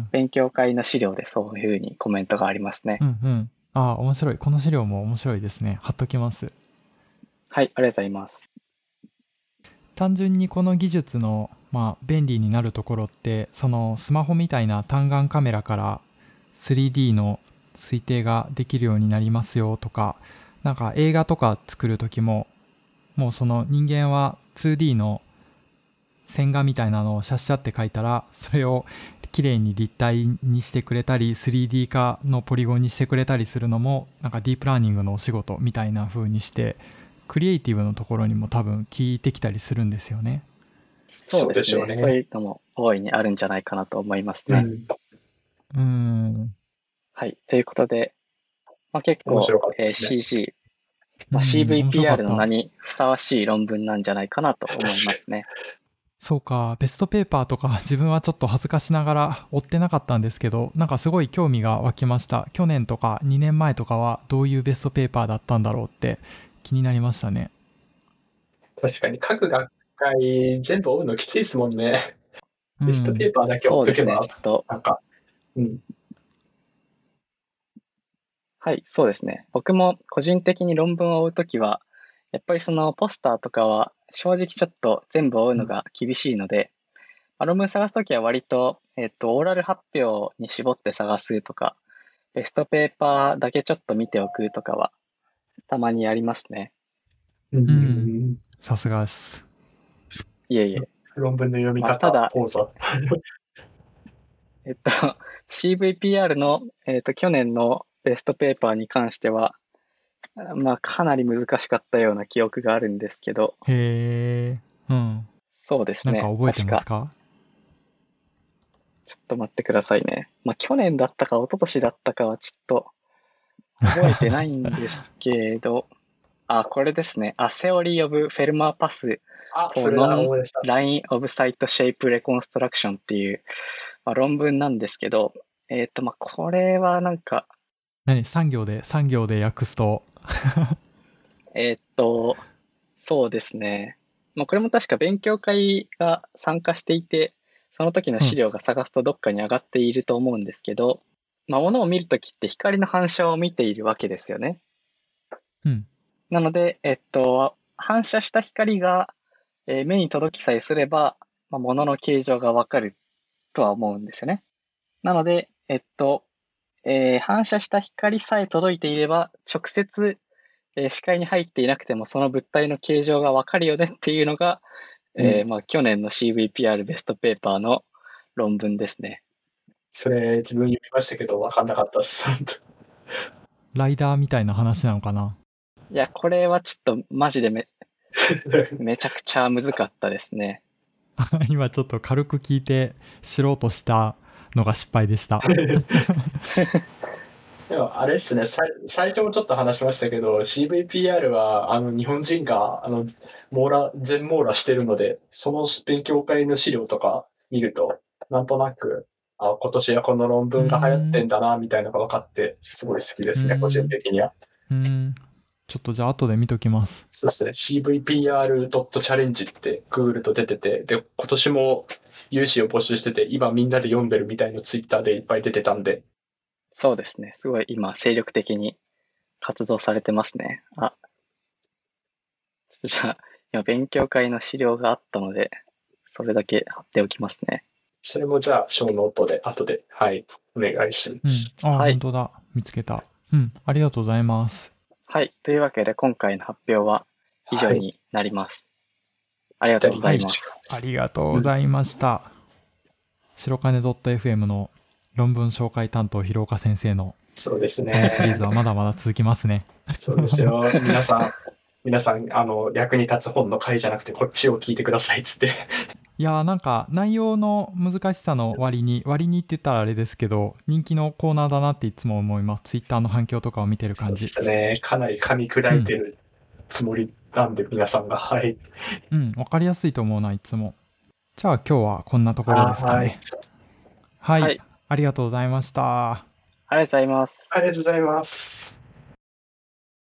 勉強会の資料でそういうふうにコメントがありますね。 うんうん。面白い。この資料も面白いですね。貼っときます。 はい、ありがとうございます。 単純にこの技術の、便利になるところって、そのスマホみたいな単眼カメラから 3D の推定ができるようになりますよとか、なんか映画とか作る時も、もうその人間は 2D の線画みたいなのをシャッシャって描いたら、それを綺麗に立体にしてくれたり、3D 化のポリゴンにしてくれたりするのも、なんかディープラーニングのお仕事みたいな風にして、クリエイティブのところにも多分効いてきたりするんですよね。 そうですね。 そうでしょうね。 そういうのも大いにあるんじゃないかなと思いますね。 うん。 うーん。 はい。ということで、結構、 面白かったですね。 CG、 面白かっ CVPR の名た。 にふさわしい論文なんじゃないかなと思いますね。 そうか、ベストペーパーとか自分はちょっと恥ずかしながら追ってなかったんですけど、なんかすごい興味が湧きました。去年とか2年前とかはどういうベストペーパーだったんだろうって気になりましたね。 確かに各学会全部追うのきついですもんね。 うベストペん。 ーパーだけ追っそうですね。 とけば、 ちょっと、 なんか、うん。 はい、そうですね。僕も個人的に論文を追うときは、やっぱりそのポスターとかは正直ちょっと全部追うのが厳しいので、論文探すときは割と、オーラル発表に絞って探すとか、ベストペーパーだけちょっと見ておくとかは、たまにやりますね。 ううん。 ん。 さすがです。 いえいえ。 論文の読み方、 ただ、 講座。 えっと、CVPR の、去年のベストペーパーに関しては、かなり難しかったような記憶があるんですけど、 へえ。うん。 そうですね。 なんか覚えて確か、 ますか？ ちょっと待ってくださいね。去年だったか一昨年だったかはちょっと覚えてないんですけど、これですね。Theory of Fermat Path あ、そ for れだ、思い出した。 Non-Line of Site Shape Reconstruction っていう、論文なんですけど、これはなんか、 産業で訳すと。 えーっと、そうですね。これも確か勉強会が参加していて、その時のうん。 資料が探すとどっかに上がっていると思うんですけど、物を見るときって光の反射を見ているわけですよね。 うん。 なので、反射した光が、目に届きさえすれば、物の形状がわかるとは思うんですよね。なので、反射した光さえ届いていれば、直接、視界に入っていなくてもその物体の形状がわかるよねっていうのが、去年の CVPR ベストペーパーの論文ですね。 それ、自分読みましたけど、わかんなかったです。 ライダーみたいな話なのかな？ いや、これはちょっとマジでめちゃくちゃ難かったですね。 今ちょっと軽く聞いて知ろうとしたのが失敗でした。 でも、あれですね、最初もちょっと話しましたけど、CVPR は、日本人が、全網羅してるので、その勉強会の資料とか見ると、なんとなく、今年はこの論うー文が流行ってんん。 だな、みたいなのが分かって、すごい好きでうーすね、個人ん。 的には。 うーん。ちょっとじゃあ後で見ときます。 そうですね、CVPR.challenge ってグーグルと出てて、で、今年も有志を募集してて、今みんなで読んでるみたいなツイッターでいっぱい出てたんで、 そうですね。すごい今精力的に活動されてますね。ちょっとじゃあ、今勉強会の資料があったので、それだけ貼っておきますね。 それもじゃあ、小ノートで、後で、はい、お願いしまうん。 す。 はい。 本当だ。見つけた。うん。ありがとうございます。 はい。というわけで今回の発表は以上はい。 になります。ありがとうござはい。 います。 ありがとうごうん。 ざいました。白金 .fm の論文紹介担当、広岡先生のそうですこのシリーね。 ズはまだまだ続きますね。 そうですよ。皆さん、役に立つ本の回じゃなくて、こっちを聞いてくださいっつって。 いやーなんか内容の難しさの割にって言ったらあれですけど、人気のコーナーだなっていつも思います。ツイッターの反響とかを見てるそうで感じ。 すね。かなり噛み砕うん。 いてるつもりなんで、皆さんが。はい。 うん。わかりやすいと思うな、いつも。じゃあ今日はこんなところですかはい。 ね。はい。 はい。 ありがとうございました。 ありがとうございます。 ありがとうございます。